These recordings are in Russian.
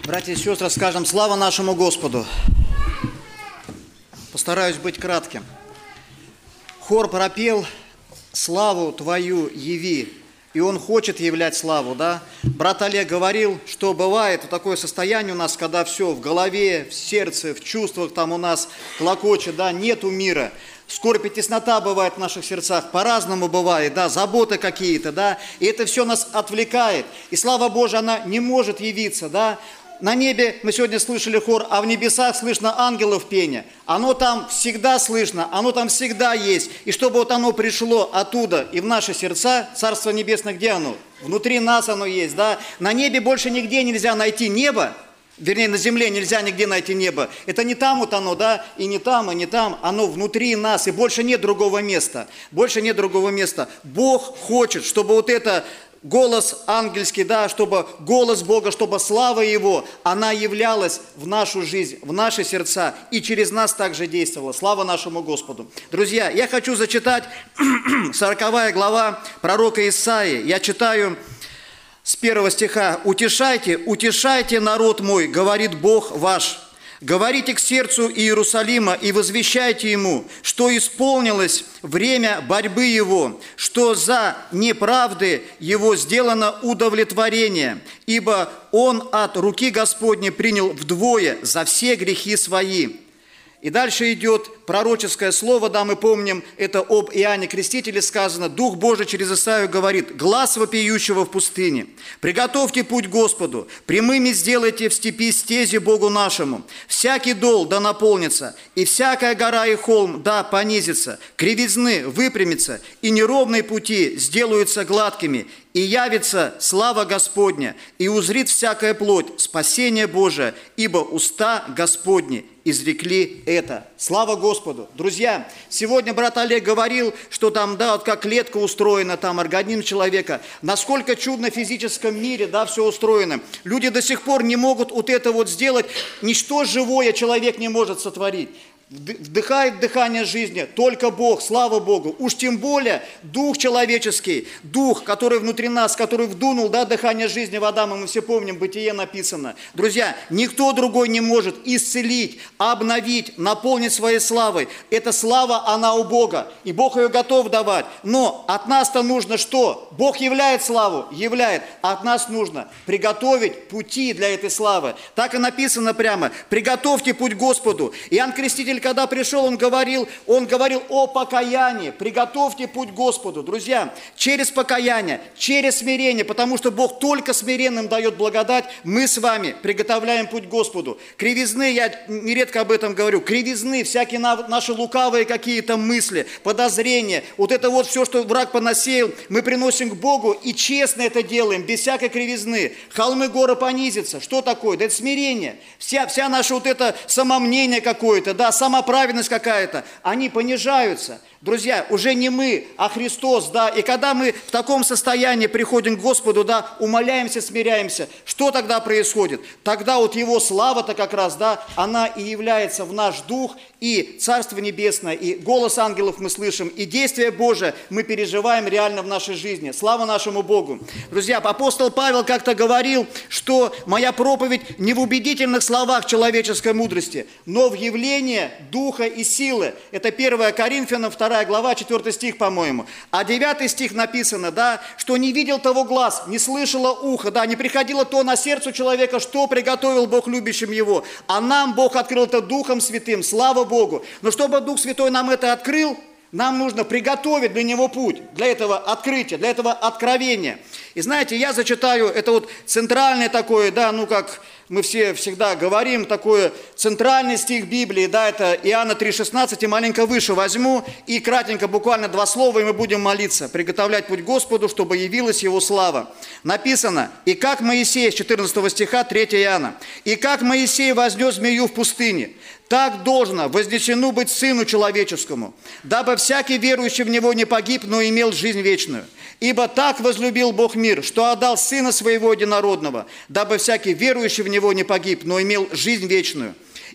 Братья и сестры, скажем слава нашему Господу. Постараюсь быть кратким. Хор пропел «Славу Твою яви», и он хочет являть славу, да? Брат Олег говорил, что бывает такое состояние у нас, когда все в голове, в сердце, в чувствах там у нас клокочет, да, нету мира. Скорбь и теснота бывает в наших сердцах, по-разному бывает, да, заботы какие-то, да, и это все нас отвлекает. И слава Божия, она не может явиться, да. На небе мы сегодня слышали хор, а в небесах слышно ангелов пение. Оно там всегда слышно, оно там всегда есть. И чтобы вот оно пришло оттуда и в наши сердца, Царство Небесное, где оно? Внутри нас оно есть, да. На небе больше нигде нельзя найти небо, вернее, на земле нельзя нигде найти небо. Это не там вот оно, да, и не там, оно внутри нас, и больше нет другого места. Больше нет другого места. Бог хочет, чтобы вот это голос ангельский, да, чтобы голос Бога, чтобы слава Его, она являлась в нашу жизнь, в наши сердца и через нас также действовала. Слава нашему Господу. Друзья, я хочу зачитать 40 глава пророка Исаии. Я читаю с 1 стиха. «Утешайте, утешайте народ мой, говорит Бог ваш. Говорите к сердцу Иерусалима и возвещайте ему, что исполнилось время борьбы его, что за неправды его сделано удовлетворение, ибо он от руки Господней принял вдвое за все грехи свои». И дальше идет пророческое слово, да, мы помним, это об Иоанне Крестителе сказано. Дух Божий через Исаию говорит: «Глас вопиющего в пустыне, приготовьте путь Господу, прямыми сделайте в степи стези Богу нашему. Всякий дол да наполнится, и всякая гора и холм да понизится, кривизны выпрямятся, и неровные пути сделаются гладкими, и явится слава Господня, и узрит всякая плоть спасение Божие, ибо уста Господни изрекли это». Слава Господу! Друзья, сегодня брат Олег говорил, что там, да, вот как клетка устроена, там организм человека, насколько чудно в физическом мире, да, все устроено. Люди до сих пор не могут вот это вот сделать, ничто живое человек не может сотворить. Вдыхает дыхание жизни только Бог, слава Богу. Уж тем более дух человеческий, дух, который внутри нас, который вдунул, да, дыхание жизни в Адама, мы все помним, Бытие написано. Друзья, никто другой не может исцелить, обновить, наполнить своей славой. Эта слава, она у Бога, и Бог ее готов давать. Но от нас-то нужно что? Бог являет славу, являет, а от нас нужно приготовить пути для этой славы. Так и написано прямо: «Приготовьте путь Господу». Иоанн Креститель, когда пришел, он говорил о покаянии. Приготовьте путь Господу. Друзья, через покаяние, через смирение, потому что Бог только смиренным дает благодать, мы с вами приготовляем путь Господу. Кривизны, я нередко об этом говорю, кривизны, всякие наши лукавые какие-то мысли, подозрения, вот это вот все, что враг поносеял, мы приносим к Богу и честно это делаем, без всякой кривизны. Холмы, горы понизятся. Что такое? Да это смирение. Вся наша вот это самомнение какое-то, да, самоправедность какая-то, они понижаются. Друзья, уже не мы, а Христос, да, и когда мы в таком состоянии приходим к Господу, да, умоляемся, смиряемся, что тогда происходит? Тогда вот Его слава-то как раз, да, она и является в наш дух, и Царство Небесное, и голос ангелов мы слышим, и действие Божие мы переживаем реально в нашей жизни. Слава нашему Богу! Друзья, апостол Павел как-то говорил, что моя проповедь не в убедительных словах человеческой мудрости, но в явлении духа и силы. Это 1 Коринфянам 2 глава, 4 стих, по-моему. А 9 стих написано, да, что не видел того глаз, не слышало ухо, да, не приходило то на сердце человека, что приготовил Бог любящим его. А нам Бог открыл это Духом Святым, слава Богу. Но чтобы Дух Святой нам это открыл, нам нужно приготовить для Него путь, для этого открытия, для этого откровения. И знаете, я зачитаю, это вот центральное такое, да, ну как мы все всегда говорим, такой центральный стих Библии, да, это Иоанна 3,16, и маленько выше возьму, и кратенько, буквально 2 слова, и мы будем молиться, приготовлять путь Господу, чтобы явилась Его слава. Написано: «И как Моисей», с 14 стиха, 3 Иоанна, «И как Моисей вознес змею в пустыне, так должно вознесено быть Сыну Человеческому, дабы всякий верующий в Него не погиб, но имел жизнь вечную. Ибо так возлюбил Бог мир, что отдал Сына Своего Единородного, дабы всякий верующий в Него не погиб, но имел жизнь вечную.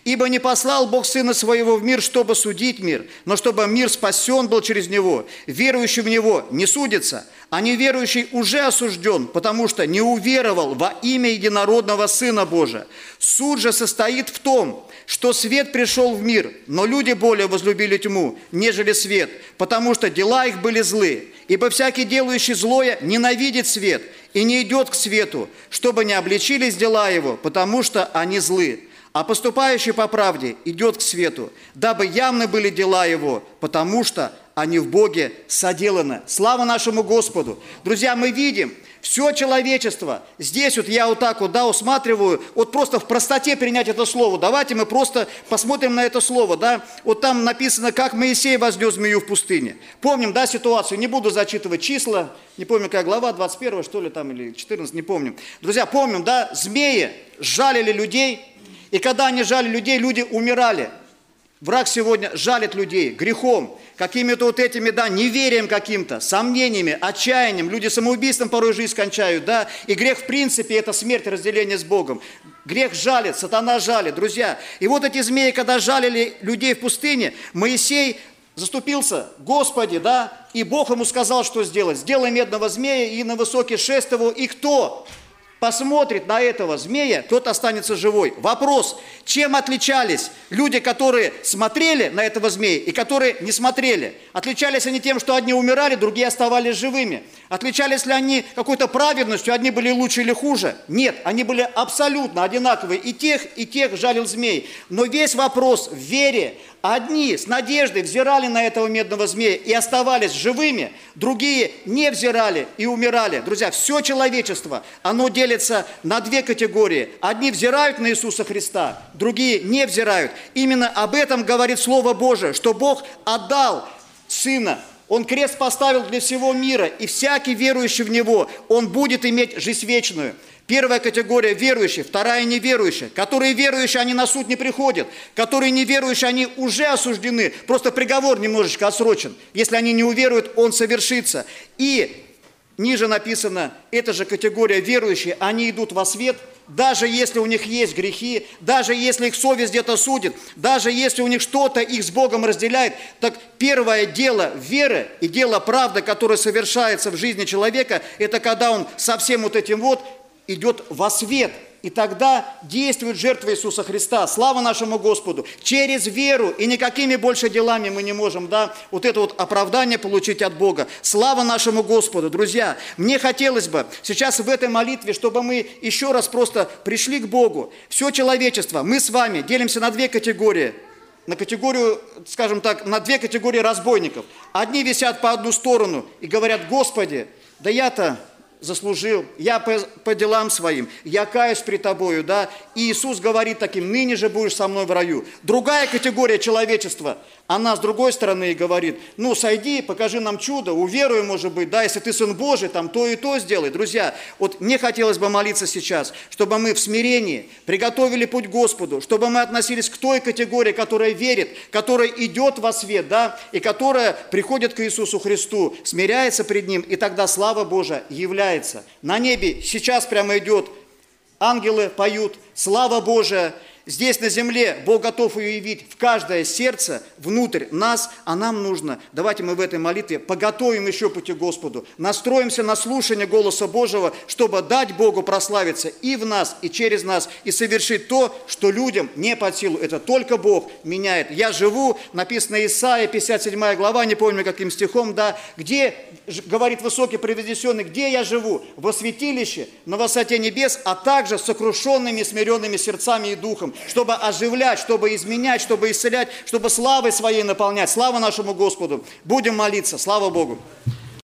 Ибо не послал Бог Сына Своего в мир, чтобы судить мир, но чтобы мир спасен был через Него. Верующий в Него не судится, а неверующий уже осужден, потому что не уверовал во имя единородного Сына Божия. Суд же состоит в том, что свет пришел в мир, но люди более возлюбили тьму, нежели свет, потому что дела их были злы. Ибо всякий, делающий злое, ненавидит свет и не идет к свету, чтобы не обличились дела его, потому что они злы. А поступающий по правде идет к свету, дабы явны были дела его, потому что они в Боге соделаны. Слава нашему Господу! Друзья, мы видим, все человечество, здесь вот я вот так вот, да, усматриваю, вот просто в простоте принять это слово. Давайте мы просто посмотрим на это слово, да. Вот там написано, как Моисей вознес змею в пустыне. Помним, да, ситуацию, не буду зачитывать числа, не помню, какая глава, 21 что ли там, или 14, не помню. Друзья, помним, да, змеи жалили людей, и когда они жалили людей, люди умирали. Враг сегодня жалит людей грехом, какими-то вот этими, да, неверием каким-то, сомнениями, отчаянием. Люди самоубийством порой жизнь кончают, да. И грех, в принципе, это смерть, разделение с Богом. Грех жалит, сатана жалит, друзья. И вот эти змеи, когда жалили людей в пустыне, Моисей заступился: Господи, да, и Бог ему сказал, что сделать. Сделай медного змея и на высокий шест его, и кто посмотрит на этого змея, тот останется живой. Вопрос: чем отличались люди, которые смотрели на этого змея и которые не смотрели? Отличались они тем, что одни умирали, другие оставались живыми. Отличались ли они какой-то праведностью, одни были лучше или хуже? Нет, они были абсолютно одинаковые. И тех жалил змей. Но весь вопрос в вере. Одни с надеждой взирали на этого медного змея и оставались живыми, другие не взирали и умирали. Друзья, все человечество, оно делится на две категории. Одни взирают на Иисуса Христа, другие не взирают. Именно об этом говорит Слово Божие, что Бог отдал Сына. Он крест поставил для всего мира, и всякий верующий в Него, он будет иметь жизнь вечную. Первая категория – верующие, вторая – неверующие. Которые верующие, они на суд не приходят. Которые неверующие, они уже осуждены. Просто приговор немножечко отсрочен. Если они не уверуют, он совершится. И ниже написано, эта же категория верующие, они идут во свет, даже если у них есть грехи, даже если их совесть где-то судит, даже если у них что-то их с Богом разделяет, так первое дело веры и дело правды, которое совершается в жизни человека, это когда он со всем вот этим вот идет во свет. И тогда действует жертва Иисуса Христа. Слава нашему Господу. Через веру и никакими больше делами мы не можем, да, вот это вот оправдание получить от Бога. Слава нашему Господу. Друзья, мне хотелось бы сейчас в этой молитве, чтобы мы еще раз просто пришли к Богу. Все человечество, мы с вами делимся на две категории. На категорию, скажем так, на две категории разбойников. Одни висят по одну сторону и говорят: Господи, да я-то заслужил, я по делам своим, я каюсь пред Тобою, да, и Иисус говорит таким: ныне же будешь со мной в раю. Другая категория человечества, она с другой стороны и говорит: ну, сойди, покажи нам чудо, уверуй, может быть, да, если ты Сын Божий, там то и то сделай. Друзья, вот мне хотелось бы молиться сейчас, чтобы мы в смирении приготовили путь к Господу, чтобы мы относились к той категории, которая верит, которая идет во свет, да, и которая приходит к Иисусу Христу, смиряется пред Ним, и тогда слава Божия является. На небе сейчас прямо идет, ангелы поют, слава Божия. Здесь на земле Бог готов ее явить в каждое сердце, внутрь нас, а нам нужно. Давайте мы в этой молитве поготовим еще пути к Господу, настроимся на слушание голоса Божьего, чтобы дать Богу прославиться и в нас, и через нас, и совершить то, что людям не под силу. Это только Бог меняет. Я живу, написано Исаия, 57 глава, не помню каким стихом, да, где, говорит высокий превознесенный, где я живу? Во святилище, на высоте небес, а также с сокрушенными, смиренными сердцами и духом, чтобы оживлять, чтобы изменять, чтобы исцелять, чтобы славой своей наполнять. Слава нашему Господу. Будем молиться. Слава Богу.